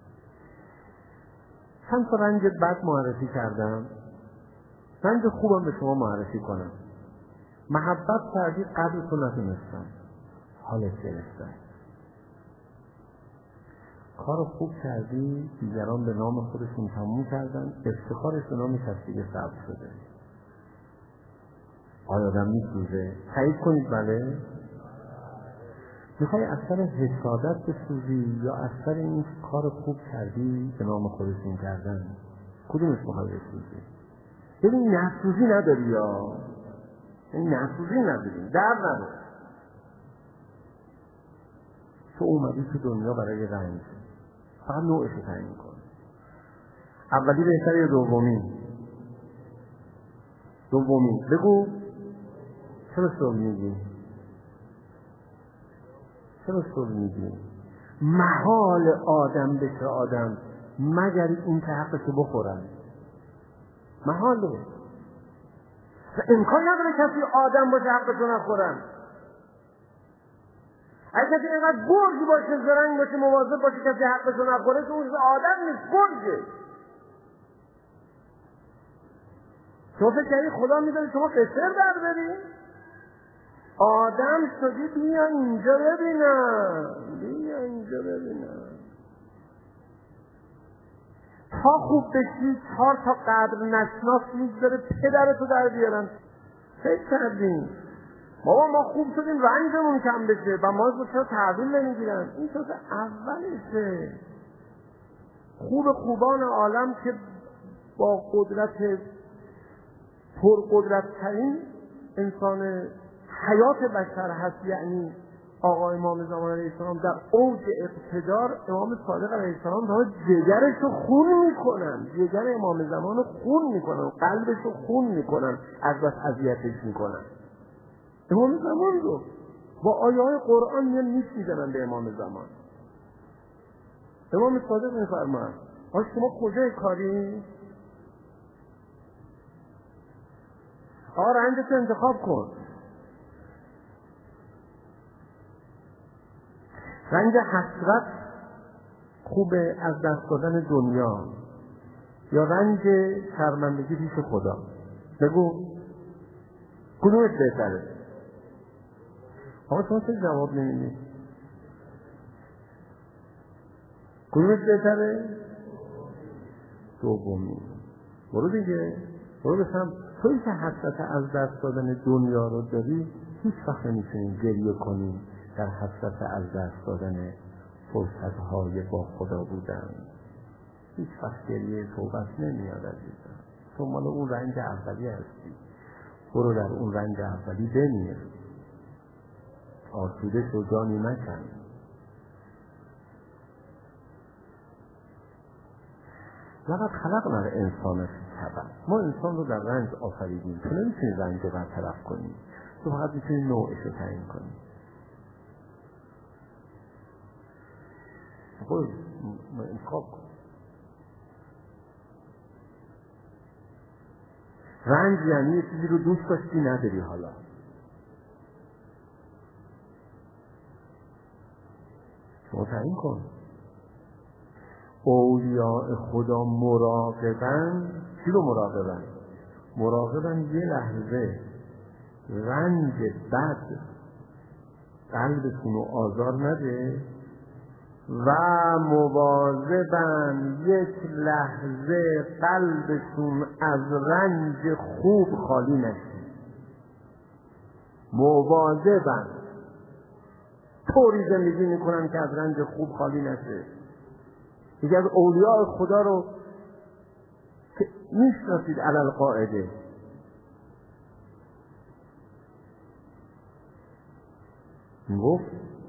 چند تا رنج بد معرفی کردم، رنج خوبم به شما معرفی کنم. محبت کردی قدر تو ندونستم، حالت گرفتن. کار خوب کردی دیگران به نام خودشون تموم کردن، افتخارش به نام کسی که صبر شده. آیا آدم میسوزه؟ تایید کنید بله؟ میخوای از سر حسادت بسوزی یا از سر این کار خوب کردی به نام خودشون کردن؟ کدومش میخوای بسوزی؟ ببین نسوزی نداری یا این نسوزی نداری، در نداری. تو اومدی تو دنیا برای رنج، فقط نوعش رو تعیین کن. اولی بهتره یا دومی؟ دومی بگو. چرا سوال میگی؟ چرا سوال میگی؟ محال آدم بشه آدم مگر این که حقشو بخورن. محاله و امکان نداره کسی آدم باشه حقشو نخورن. اگه کسی اینقدر برگی باشه، زرنگ باشه، مواظب باشه کسی حقشو نخوره، تو اون آدم نیست، برگه. شما فکر کردی خدا میذاره شما قصر در برید؟ آدم شدی بیا اینجا ببینم، بیا اینجا ببینم. تا خوب بشی چهار تا قدر نشناس میذاره پدرتو در بیارن. فکر کردیم بابا ما خوب شدیم رنجمون کم بشه و ما رو چرا تحویل نمیگیرن؟ این شده اولشه. خوب خوبان عالم که با قدرت پرقدرت ترین انسان حیات بشر هست، یعنی آقا امام زمان علیه السلام، در اوج اقتدار امام صادق علیه السلام داره جگرش رو خون میکنن، جگر امام زمان رو خون میکنن، قلبش رو خون میکنن، از بس اذیتش میکنن. امام زمان رو با آیه های قرآن میان نیش میزنن به امام زمان. امام صادق میفرمان آج شما کجای کاری؟ آقا رنجت انتخاب کن. رنج حسرت خوبه از دست دادن دنیا یا رنج شرمندگی پیش خدا؟ بگو کدومش بهتره؟ آقا شما چه جواب نمیدید؟ کدومش بهتره؟ دومی. برو دیگه، برو بسم. توی که حسرت از دست دادن دنیا رو داری هیچ وقت نمیتونی گریه کنی در حسرت از دست دادن فرصتهای با خدا بودن. هیچ وقت گریه توبت نمیاد عزیزم. تو مال اون رنج اولی هستی، برو در اون رنج اولی بمیر، آسوده شو، جانی مکن. لقد خلقنا الانسان فی کبد. ما انسان رو در رنج آفریدیم. تو نمیتونی رنج رو برطرف کنی، تو فقط میتونی نوعش رو تعیین کنی. خود انتخاب کن. رنج یعنی یه چیزی رو دوست داشتی نداری، حالا شما تعیین کن. اولیاء خدا مراقبن. چی رو مراقبن؟ مراقبن یه لحظه رنج بد قلبتون رو آزار نده و مواظبن یک لحظه قلبتون از رنج خوب خالی نشه. مواظبن، طوری زندگی میکنن که از رنج خوب خالی نشه. یکی از اولیاء خدا رو که میشناسید علی القاعده، میگفت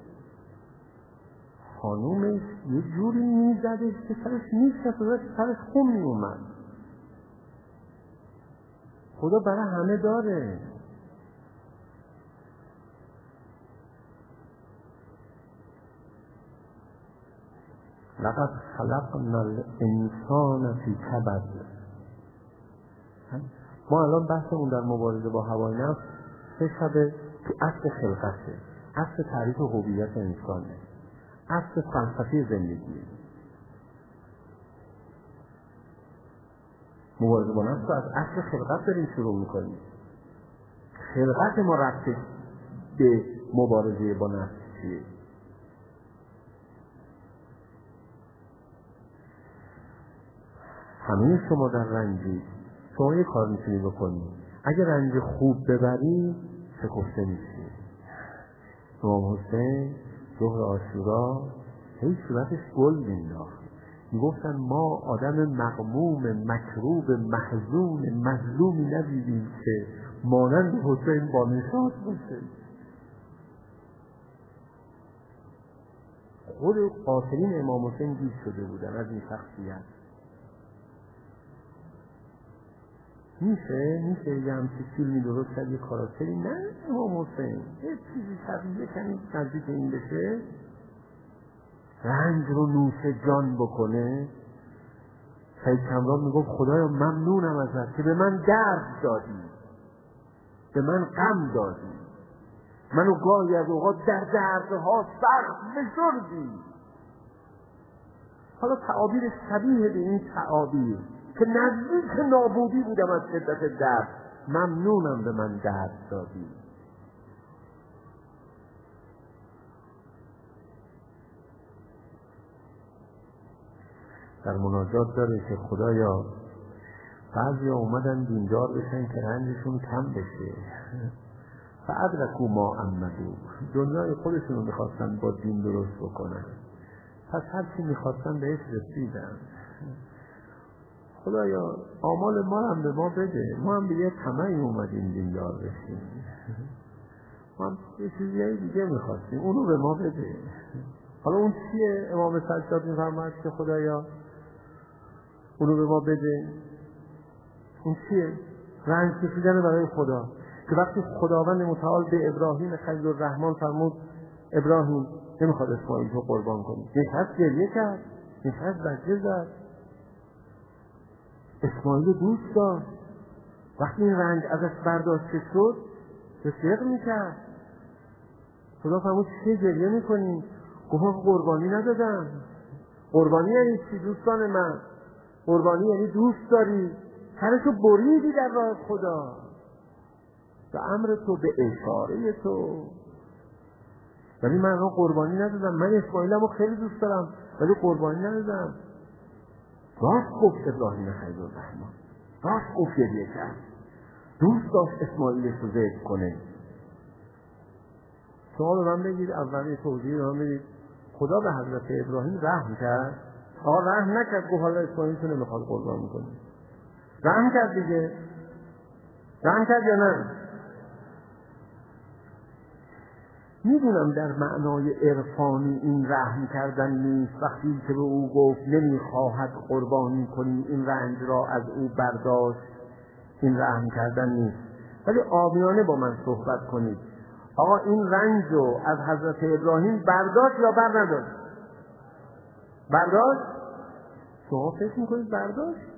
خانومش یه جوری میزدش که سرش میشنست و سرش خون میومد. خدا برای همه داره. لقد خلقنا الانسان فی کبد. ما الان بحثمون در مبارزه با هوای نفس سه شبه تو اصل خلقته، اصل تعریف هویت انسانه، اصل فلسفی زندگی. مبارزه با نفس از اصل خلقت داریم شروع میکنیم. خلقت ما رفته به مبارزه با نفس چیه؟ همه شما در رنجی، شما یه کار میتونی بکنی. اگه رنج خوب ببری شکفته میشی. امام حسین ظهر عاشورا هی صورتش گل مینداخت. میگفتن ما آدم مغموم، مکروب، محزون، مظلومی ندیدیم که مانند حسین با نشاط باشه. خود قاتلین امام حسین گیج شده بودن از این شخصیت. میشه میشه یه همچی فیلمی درست کرد، یه کاراکتری نه امام حسین یه چیزی شبیه کنی نزدیک این بشه، رنج رو نوش جان بکنه. سید کمران میگفت خدایا ممنونم ازت که به من درد دادی، به من غم دادی، منو گاهی از اوقات در دردها سخت بشردی. حالا تعابیر شبیه به این تعابیر که نزدیک نابودی بودم از شدت درد، ممنونم به من درد دادی. در مناجات داره که خدایا بعضی اومدن دیندار بشن که رنجشون کم بشه، فادرکوا ما عمدوا، دنیای خودشون رو میخواستن با دین درست بکنن، پس هر چی میخواستن بهش رسیدن. خدایا آمال ما هم به ما بده، ما هم به یه طمعی اومدیم دیندار بشیم، ما هم یه چیزی دیگه میخواستیم، اونو به ما بده. حالا اون چیه؟ امام سجاد میفرماید که خدایا اونو به ما بده. اون چیه؟ رنج کشیدن برای خدا، که وقتی خداوند متعال به ابراهیم خلیل الرحمن فرمود ابراهیم نمیخواد اسماعیل رو قربان کنی، نشست گریه کرد، نشست زجه زد، اسماعیل دوست داشت. وقتی این رنج ازش برداشته شد رفیق میکرد. خدا فرمود چه گریه میکنی؟ گفت قربانی ندادم. قربانی یعنی چی دوستان من؟ قربانی یعنی دوست داری، سرشو بریدی در راه خدا، به امر تو، به اشاره تو. ولی من رو قربانی ندادم، من اسماعیلمو خیلی دوست دارم ولی قربانی ندادم. راست گفت ابراهیم خلیل الرحمن، راست گفت، گریه کرد، دوست داشت اسماعیلش رو ذبح کنه. شما به من بگید، اولی توضیح به من بگید، خدا به حضرت ابراهیم رحم کرد؟ آقا رحم نکرد، گفت حالا اسماعیلشو نمیخواد قربان میکنه. رحم کرد دیگه، رحم کرد یا نه؟ میدونم در معنای عرفانی این رحم کردن نیست. وقتی که به او گفت نمیخواهد قربانی کنی، این رنج را از او برداشت، این رحم کردن نیست. ولی عامیانه با من صحبت کنید. آقا این رنج رو از حضرت ابراهیم برداشت یا بر نداشت؟ برداشت؟ شما فکر میکنید برداشت؟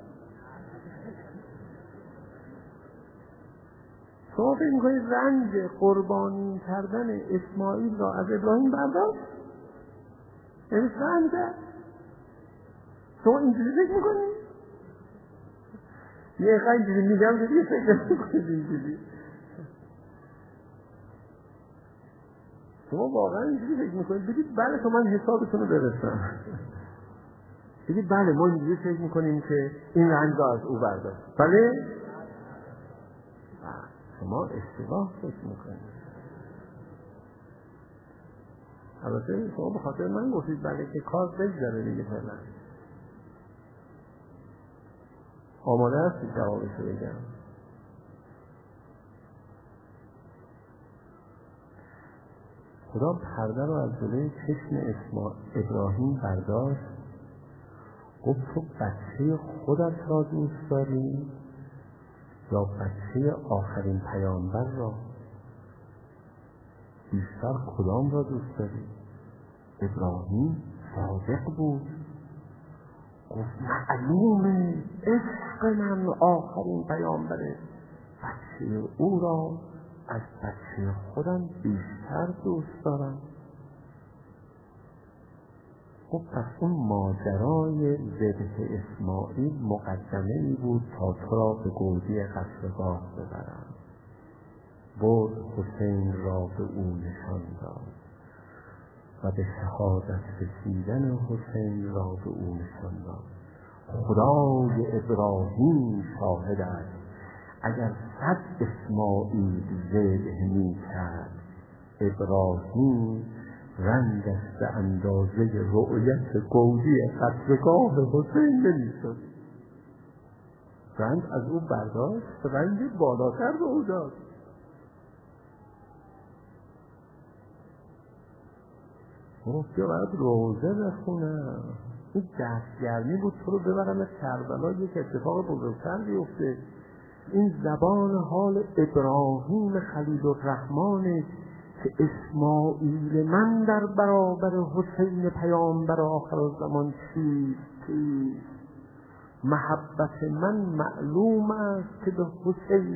شما فکر میکنید رنج قربانی کردن اسماعیل را از ابراهیم برداشت؟ یعنی رنج کرد؟ شما اینجوری فکر میکنید؟ یه اینجوری میگم که دیگه فکر نمیکنید اینجوری. شما واقعا اینجوری فکر میکنید؟ بگید بله تو من حسابتون رو برسم. بگید بله ما اینجوری فکر میکنیم که این رنج را از او برداشت. بله؟ شما اشتباه فکر میکنید. البته شما به خاطر من گفتید بله که کار بگذره دیگه فعلا. آماده هستید جوابشو بگم؟ خدا پرده رو از جلوی چشم اسماعیل ابراهیم برداشت، گفت تو بچه خودت را دوست داری یا بچه آخرین پیامبر را؟ بیشتر کدام را دوست داری؟ ابراهیم صادق بود، گفت معلومه عشق من آخرین پیامبره، بچه او را از بچه خودم بیشتر دوست دارم. خب پس اون ماجرای ذبح اسماعیل مقدمه ای بود تا تو را به گودی قصرگاه ببرم. برد حسین را به او نشان داد و به شهادت رسیدن حسین را به او نشان داد. خدای ابراهیم شاهد است، اگر صد اسماعیل ذبح می کرد، ابراهیم رنجش به اندازه رؤیت گودی قصرگاه حسین نمی‌شد. رنج از او برداشت، رنج بالاتر به او داد. گفت یا باید روزه بخونم، این دستگرمی بود تو رو ببرم کربلا، یک اتفاق بزرگتر بیفته. این زبان حال ابراهیم خلیل الرحمن که اسماعیل من در برابر حسین پیامبر آخر الزمان چیست چیست، محبت من معلوم است که به حسین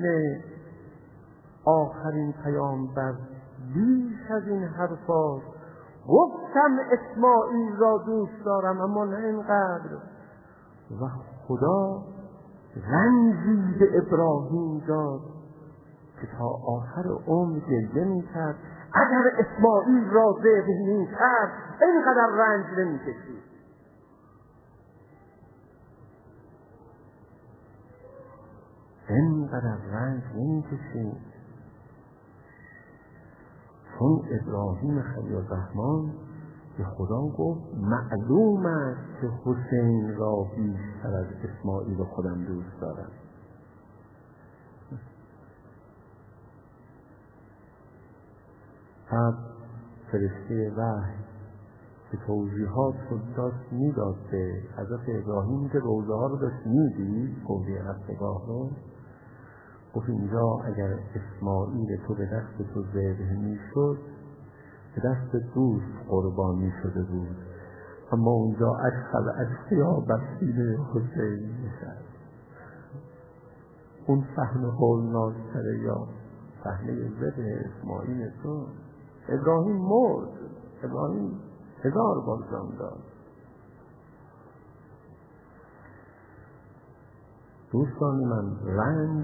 آخرین پیامبر بیش از این حرفاست. گفتم اسماعیل را دوست دارم اما نه اینقدر. و خدا رنجی به ابراهیم داد که تا آخر عمر گریه می‌کرد. اگر اسماعیل را ذبح می‌کرد اینقدر رنج نمی‌کشید. اینقدر رنج نمی‌کشید چون ابراهیم خلیل الرحمن که خدا گفت معلوم است که حسین را بیشتر از اسماعیل خودم دوست دارم. بعد فرشته وحی که توضیحات رو داشت میداد به حضرت ابراهیم که روزه ها رو داشت میدید، گوهی رفتگاه رو، گفت اینجا اگر اسماعیل تو به دست تو ذبح میشد به دست دوست قربانی شده بود، اما اونجا اشخل اشخیا بسیله حسین میشد. اون صحنه هولناک‌تره یا صحنه ذبح اسماعیل تو. ابراهیم مرد، ابراهیم هزار بار جان داد. دوستان من، رنج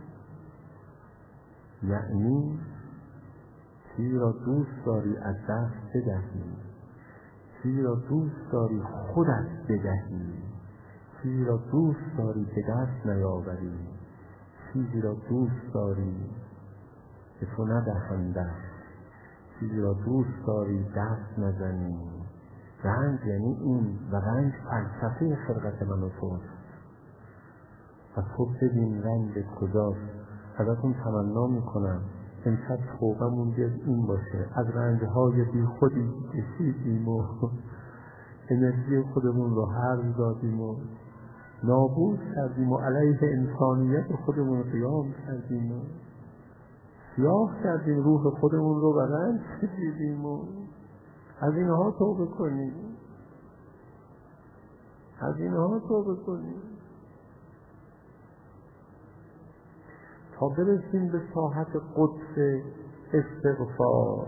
یعنی چیزی را دوست داری از دست بدهی، چیزی را دوست داری خودت بدهی، چیزی را دوست داری به دست نیاوری، چیزی را دوست داری که تو ندهنده، چیزی را دوست داری دست نزنی. رنج یعنی این، و رنج فلسفه خلقت من و توست. و تو ببین رنج کجاست. ازتون تمنا میکنم امشب توبه‌مون بیاد این باشه، از رنجهای بی خودی کشیدیم و انرژی خودمون رو هرز دادیم و نابود کردیم و علیه انسانیت خودمون قیام کردیم و سیاه کردیم روح خودمون رو و رنج کشیدیم و از اینها توبه کنیم، از اینها توبه کنیم تا برسیم به ساحت قدس استغفار.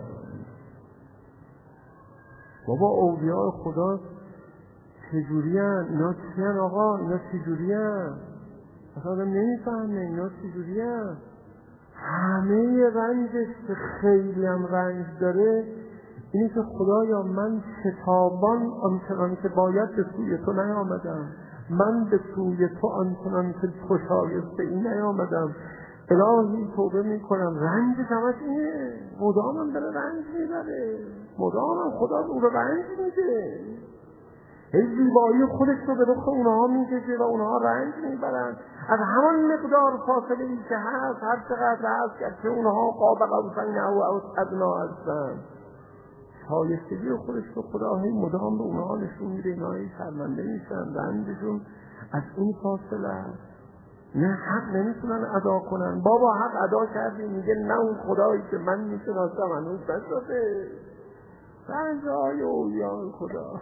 بابا اولیاء خدا چجوری هن؟ اینا چی هن آقا؟ اینا چجوری هن؟ اصلا آدم نمیفهمه اینا چجوری هن؟ همه رنجش که خیلی هم رنج داره اینی که خدایا من شتابان آنچنان که باید به سوی تو نیامدم، من به سوی تو آنچنان که تو شایسته این نیامدم. الهی توبه میکنم، رنج همش اینه، مدامم داره رنج میبره، مدامم خدا اون رو رنج میده، هی زیبایی خودش رو به رخ اونها میکشه و اونها رنج میبرن. از همان مقدار فاصله ای که هست هر چقدر هست که اونها قاب قوسین او ادنا هستن، شایستگی خودش رو خدا هی مدام به اونها نشون میده، اینا هی شرمنده میشن، رنجشون از این فاصله است. نه حق نمیتونن ادا کنن. بابا حق ادا کردی، میگه نه اون خدایی که من میشناسم هنوز نشده. رنجای اولیاء خدا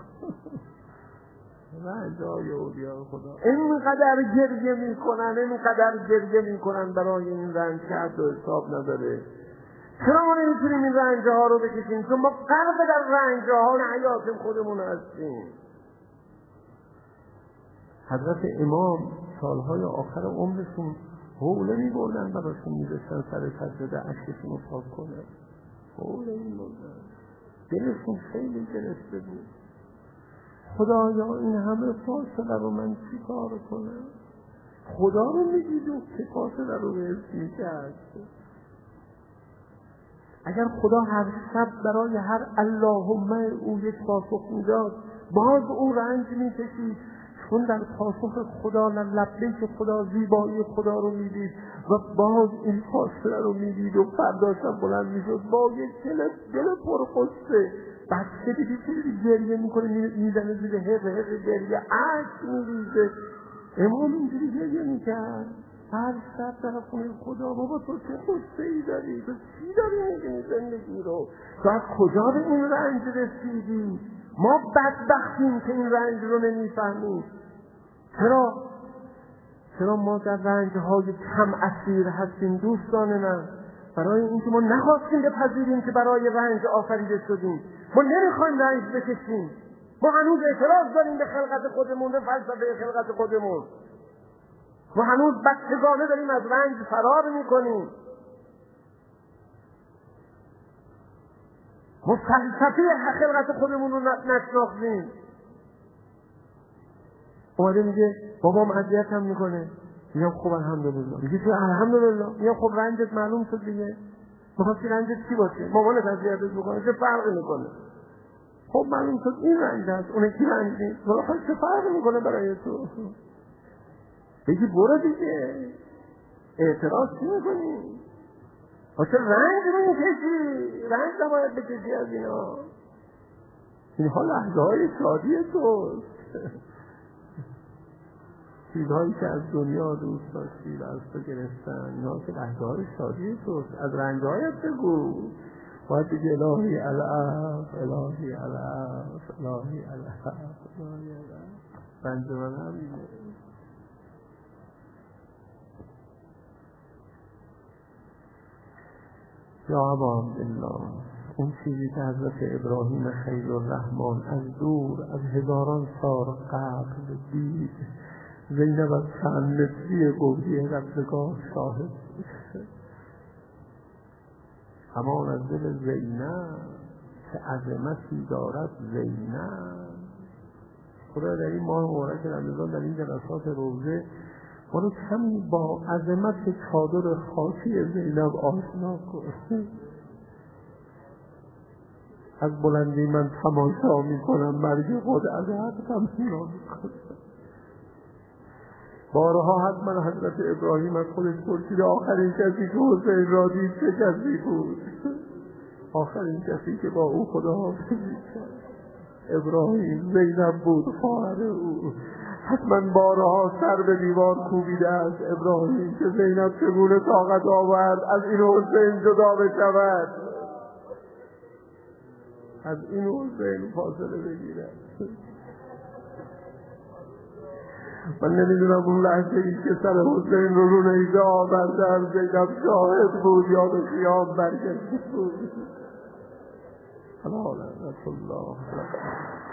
رنجای اولیاء خدا اینقدر گریه میکنن، اینقدر گریه میکنن برای این رنج که حد و حساب نداره. چرا ما نمیتونیم این رنجها رو بکشیم؟ چون ما غرق در رنجها حیات خودمون هستیم. حضرت امام سالهای آخر عمرشون حوله می بردن براشون می داشتن سر سجده عشقشون رو پاک کنن، حوله می بردن، دلشون خیلی گرفته بود. خدایا این همه فاصله رو من چی کار کنم؟ خدا رو میگید و چه فاصله رو حس می کرد؟ اگر خدا هر شب برای هر اللهم او یک پاسخ میداد باز او رنج می کشید، چون در پاسخ خدا در لبیک خدا زیبایی خدا رو میدید و باز این فاصله رو میدید و فرداشم بلند میشد با یک دل دل پرقصه بچه دیدی که گریه میکنه میزنه زیر هر هر گریه عشق میریزه. امام اینجوری گریه میکرد، هر شب طرف خونه خدا بابا تو چه قصه ای داری؟ تو چی داری میگی زندگی رو؟ تو از کجا به این رنج رسیدی؟ ما بدبختیم که این رنج رو نمیفهمیم. چرا؟ چرا ما در رنجهای کم اسیر هستیم دوستان من؟ برای اینکه ما نخواستیم بپذیریم که برای رنج آفریده شدیم. ما نمیخوایم رنج بکشیم. ما هنوز اعتراض داریم به خلقت خودمون، به فلسفه خلقت خودمون. ما هنوز بچگانه داریم از رنج فرار میکنیم. ما فلسفه خلقت خودمون رو نشناختیم. اومده میگه بابام اذیتم میکنه، میگم خب الحمدلله. میگه تو الحمدلله. میگم خب رنجت معلوم شد دیگه. میخواستی رنجت چی باشه؟ مامانت اذیتت میکنه، چه فرقی میکنه؟ خب معلوم شد این رنج هست، اون کی رنج نیست. ولی خب چه فرقی میکنه برای تو؟ بگی برو دیگه، اعتراض چی میکنی؟ آچه رنج رو میکشی؟ رنج نباید بکشی از اینا. اینها لحظه های شادی توست. چیزهایی که از دنیا دوست داشتی و از تو گرفتن، اینها که لحظه های شادی توست. از رنج هایت بگو. باید بگی الهی العف، الهی العف، الهی العف، الهی العف. رنج من همینه. یا ابا عبدالله، اون چیزی که حضرت ابراهیم خلیل الرحمن از دور از هزاران سال قبل دید، زینب از چند متری گودی قبضگاه شاهد بود. همان از دل زینب که عظمتی دارد زینب. خدا در این ماه مبارک رمضان در این جلسات روزه ما رو کمی با عظمت چادر خاکی زینب آشنا کن. از بلندی من تماشا میکنم، مرگ خود از حق تماشا میکنم. بارها حتما حضرت ابراهیم از خودش پرسید آخرین کسی که حسین را دید چه کسی بود؟ آخرین کسی که با او خداحافظی کرد ابراهیم زینب بود، خواهر او. حتما بارها سر به دیوار کوبیده است ابراهیم که زینب چگونه طاقت آورد از این حسین جدا بشود، از این حسین فاصله بگیرد. من نمیدونم اون لحظه ای که سر حسین رو رو نیزه آوردن زینب شاهد بود یا به خیام برگشت بود. الله الله